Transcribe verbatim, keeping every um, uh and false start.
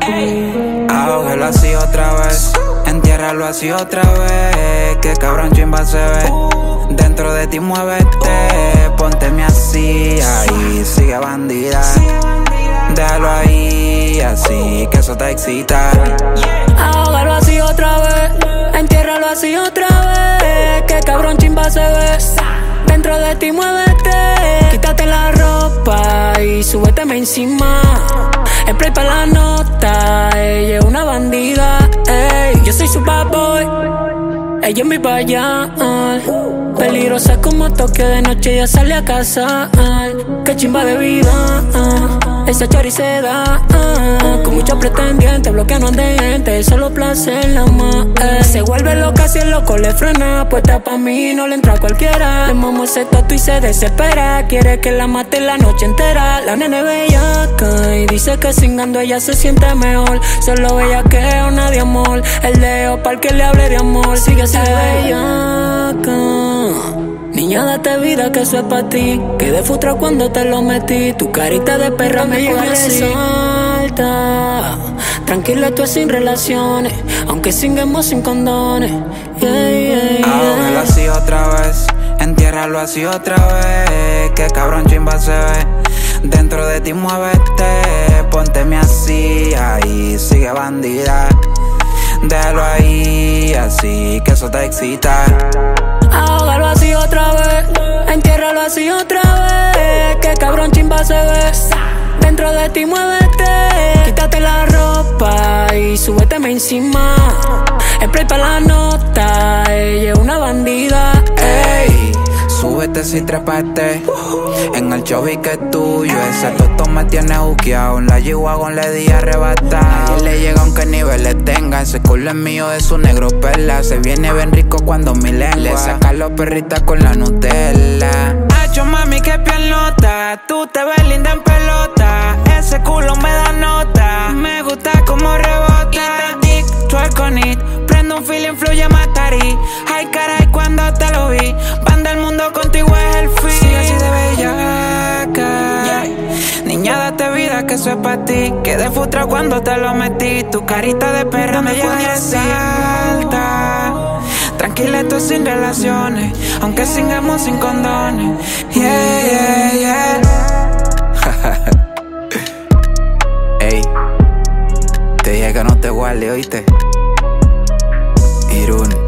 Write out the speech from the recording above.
Ahógalo así otra vez, entiérralo así otra vez. Que cabrón chimba se ve. Dentro de ti muévete, pónteme así, ahí sigue bandida. Déjalo ahí, así que eso te excita. Ahógalo así otra vez, entiérralo así otra vez. Que cabrón chimba se ve. Dentro de ti muévete, quítate la ropa y súbeteme encima. Spray pa' la nota, ella es una bandida, ey. Yo soy su bad boy, ella es mi bayal. Peligrosa como Tokio, de noche ya sale a cazar. Qué chimba de vida, esa chori se da. Con muchos pretendientes, bloqueando de gente, solo placer nada más. Se vuelve loca si el loco le frena. Puesta pa' mí, no le entra a cualquiera. Le mamo ese tatu y se desespera. Quiere que la mate la noche entera. La nene bellaca y dice que cingando ella se siente mejor. Solo bellaqueo, nadie amor. El dedo pa'l que le hable de amor. Sigue así de bellaca. Niña, date vida que eso es pa' ti. Quedé futra cuando te lo metí. Tu carita de perra me pone salta. Tranquila, tú es sin relaciones, aunque singuemos sin condones. Yeah, yeah, yeah. Ahógalo así otra vez, entiérralo así otra vez. Que cabrón chimba se ve. Dentro de ti muévete, pónteme así, ahí sigue bandida. Déjalo ahí, así que eso te excita. Ahógalo así otra vez, entiérralo así otra vez. Que cabrón chimba se ve. Dentro de ti muévete, quítate la ropa y súbeteme encima. Spray pa' la nota, ella es una bandida, ey. Súbete si trepaste, en el show vi que es tuyo. Ese toto me tiene buqueado, en la G-Wagon le di arrebatado. Nadie le llega aunque niveles tenga, ese culo es mío de su negro perla. Se viene bien rico cuando mi lengua le saca los perritas con la Nutella. Hacho mami que piernota, tú te ves linda en pelota. Ese culo me da nota, me gusta como rebota. Dick, twerk on it, prendo un feeling, fluye matarí. Ay caray cuando te lo vi, van del mundo contigo es el fin. Sigue así de bellaca, yeah. Niña date vida que eso es pa' ti. Quedé futra cuando te lo metí. Tu carita de perra me pone salta. Tranquila, esto sin relaciones, aunque singamos sin condones. Yeah, yeah, yeah. Ey, te dije que no te guarde, ¿oíste? Irún.